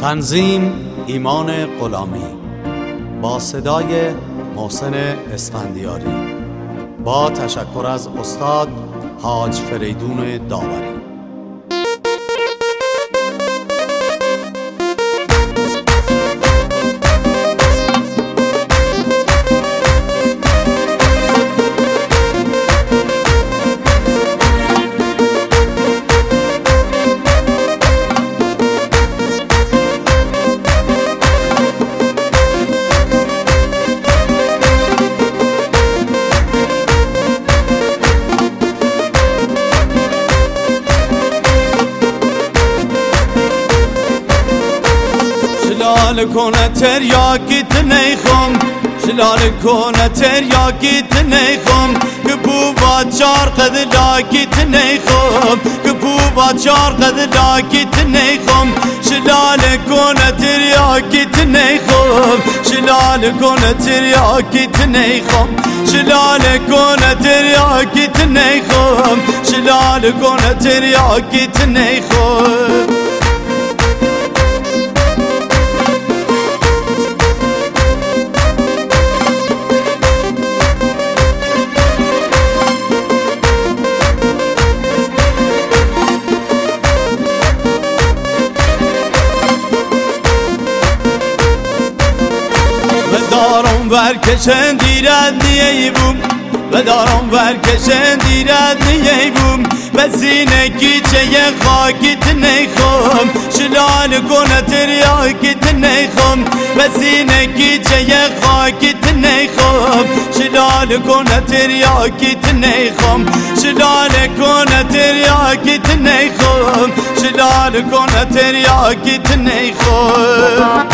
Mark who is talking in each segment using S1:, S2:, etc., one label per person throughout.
S1: تنظیم ایمان غلامی با صدای محسن اسفندیاری با تشکر از استاد حاج فریدون داوری.
S2: شلال کنه تریاکیت نیخم، شلال کنه تریاکیت نیخم، که بوبا چار قد لاکیت نیخم، که بوبا چار قد لاکیت نیخم. شلال کنه تریاکیت نیخم، شلال کنه تریاکیت نیخم، شلال کنه تریاکیت نیخم، شلال کنه تریاکیت نیخم. دارم ورکشن دیرد نیبوم، و دارم ورکشن دیرد نیبوم، و زینگی چه خاکیت نیخم، شلال کنه تریاکیت نیخم، و زینگی چه خاکیت نیخم، شلال کنه تریاکیت نیخم، شلال کنه تریاکیت نیخم، شلال کنه تریاکیت نیخم.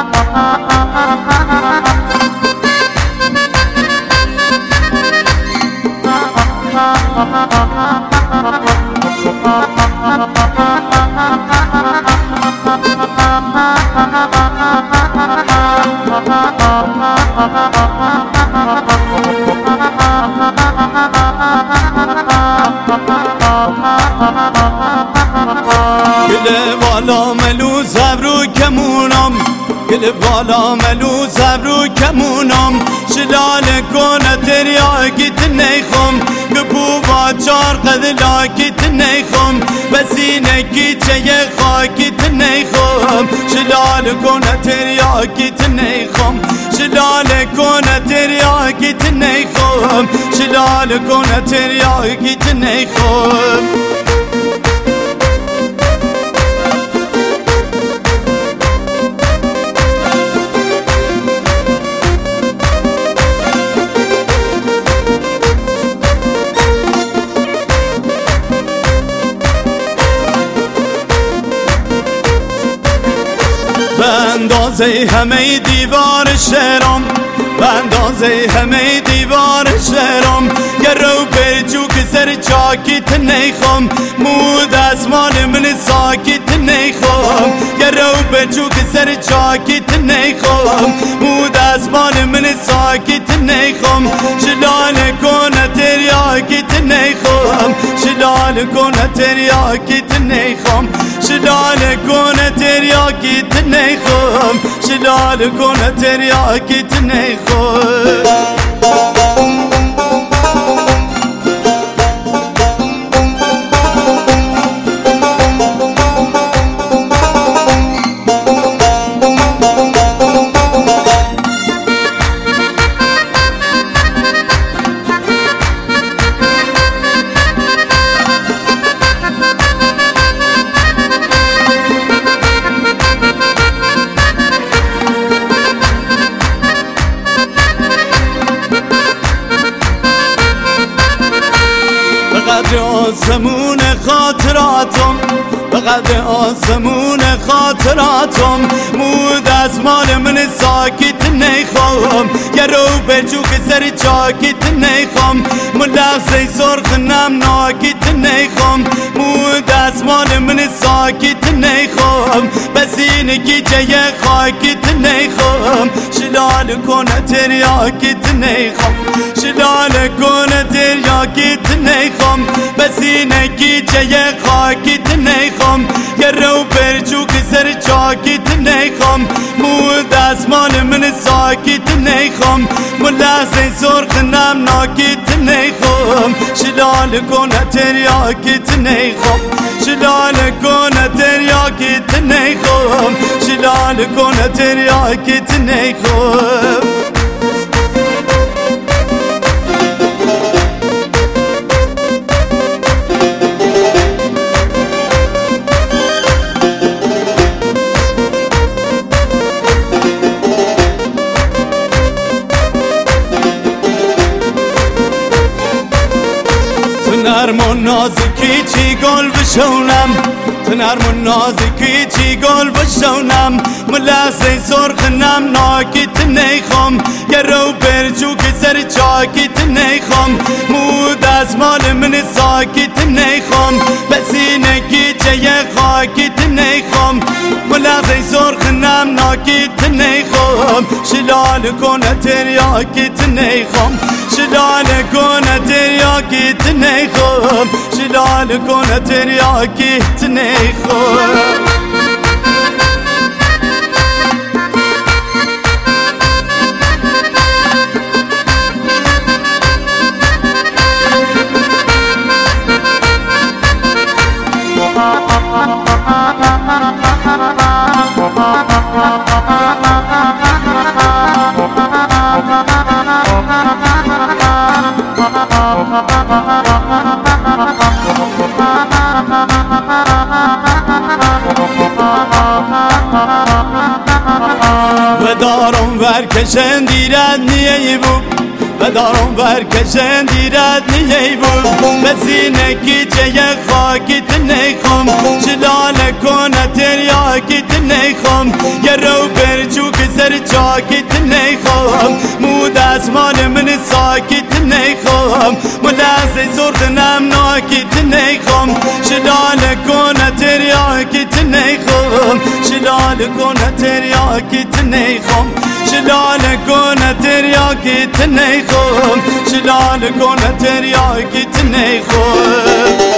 S2: گل بالا ملو زبرو کمونم، گل بالا ملو زبرو کمونم، شلال کنه تریاکیت نیخم، که بوبا چار قد لاکیت نیخم، بسینگی چه خاکیت نیخم، شلال کنه تریاکیت نیخم، شلال کنه تریاکیت نیخم، شلال کنه تریاکیت نیخم. بندازه همه دیوار شهرم، بندازه همه دیوار شهرم، یه رو برجو که سر چاکیت نیخم، مود اسمان من ساکیت نیخم، یه رو برجو که سر چاکیت نیخم، مود اسمان من ساکیت نیخم. شلال کنه تریاکیت نیخم، شلال کنه تریاکیت نیخم، شلال کنه تریاکیت نیخم، شلال کنه تریاکیت نیخم. بقدر آسمون خاطراتم، بقدر آسمون خاطراتم، مود از مال من ساکت نیخوام، یه رو برجو که سر چاکت نیخوام، من لحظه سرخ نمناکت نیخوام، مود از مال من ساکت نیخوام، بسینگی چه خاکت نیخوام، شلال کنه تریاکت نیخوام، شلال کنه تریاکت نیخوام، بسینگی چه خاکت نیخوام، یه رو برجو که سر چاکت مال من ساکت نیخم ملحظه سرخ نم ناکت نیخم شلال کنه تریاکت نیخم شلال کنه تریاکت نیخم شلال کنه تریاکت نیخم نرم و نازکی چی گل بشونم تو نرم و نازکی چی گل بشونم ملحظه سرخ نم ناکت نیخم گرو برجو که سر چاکت نیخم مود از مال من ساکت نیخم بسینگی چه خاکت نیخم ملحظه سرخ نم ناکت نیخم شلال کنه تریاکت نیخم شلال کنه تریاکت نیخم شلال کنه تریاکت نیخم بدارم برکشن دیرد نیه بود بدارم برکشن دیرد نیه بود بزینگی چه خاکت نیخم شلال کنه تریاکت نیخم یه رو برجو که سر چاکت نیخم مود از مال من ساکت نیخم ملحظه سرخ نم ناکت نیخم شلال کنه تریاکت نیخم شلال کنه تریاکت نیخم شلال کنه تریاکت نیخم شلال کنه تریاکت نیخم